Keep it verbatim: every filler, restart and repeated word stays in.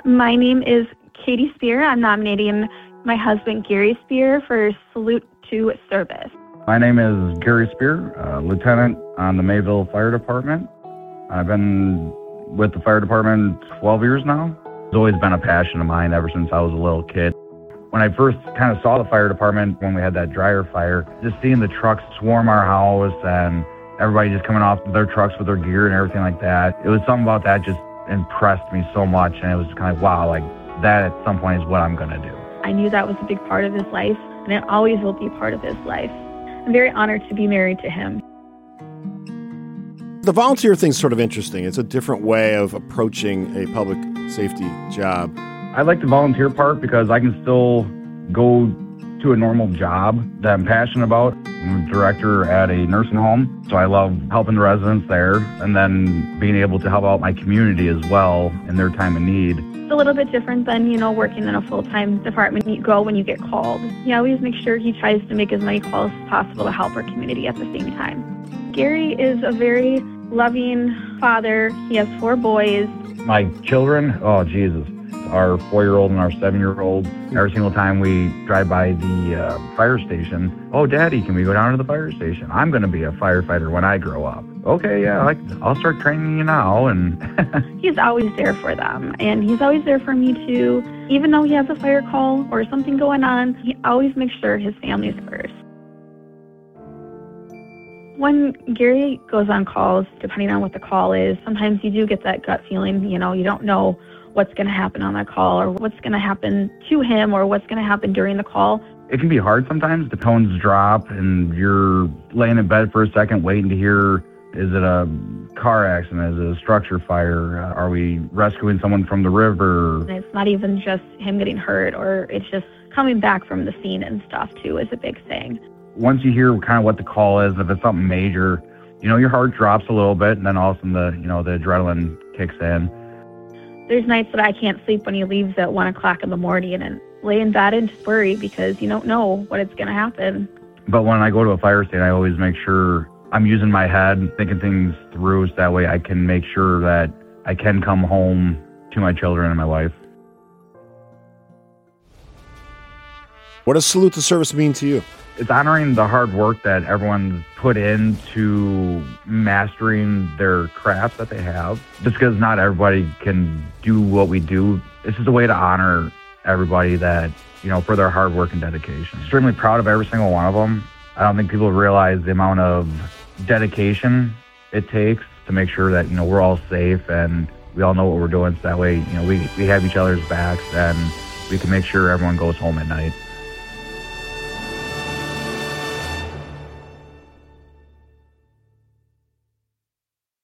My name is Katie Spear. I'm nominating my husband, Gary Spear, for Salute to Service. My name is Gary Spear, uh, Lieutenant on the Mayville Fire Department. I've been with the fire department twelve years now. It's always been a passion of mine ever since I was a little kid. When I first kind of saw the fire department, when we had that dryer fire, just seeing the trucks swarm our house and everybody just coming off their trucks with their gear and everything like that, it was something about that just impressed me so much, and it was kind of, wow, like that at some point is what I'm going to do. I knew that was a big part of his life, and it always will be part of his life. I'm very honored to be married to him. The volunteer thing's sort of interesting. It's a different way of approaching a public safety job. I like the volunteer part because I can still go to a normal job that I'm passionate about. I'm a director at a nursing home, so I love helping the residents there and then being able to help out my community as well in their time of need. It's a little bit different than, you know, working in a full-time department. You go when you get called. He always makes sure he tries to make as many calls as possible to help our community at the same time. Gary is a very loving father. He has four boys. My children, oh, Jesus. Our four-year-old and our seven-year-old, every single time we drive by the uh, fire station, oh, Daddy, can we go down to the fire station? I'm going to be a firefighter when I grow up. Okay, yeah, I, I'll start training you now. And he's always there for them, and he's always there for me, too. Even though he has a fire call or something going on, he always makes sure his family's first. When Gary goes on calls, depending on what the call is, sometimes you do get that gut feeling, you know, you don't know what's going to happen on that call or what's going to happen to him or what's going to happen during the call. It can be hard sometimes. The tones drop and you're laying in bed for a second waiting to hear, is it a car accident? Is it a structure fire? Uh, are we rescuing someone from the river? And it's not even just him getting hurt, or it's just coming back from the scene and stuff too is a big thing. Once you hear kind of what the call is, if it's something major, you know, your heart drops a little bit and then all of a sudden the, you know, the adrenaline kicks in. There's nights that I can't sleep when he leaves at one o'clock in the morning and lay in bed and just worry because you don't know what it's going to happen. But when I go to a fire station, I always make sure I'm using my head, thinking things through so that way I can make sure that I can come home to my children and my wife. What does Salute to Service mean to you? It's honoring the hard work that everyone's put into mastering their craft that they have. Just because not everybody can do what we do, it's just a way to honor everybody that, you know, for their hard work and dedication. Extremely proud of every single one of them. I don't think people realize the amount of dedication it takes to make sure that, you know, we're all safe and we all know what we're doing. So that way, you know, we, we have each other's backs and we can make sure everyone goes home at night.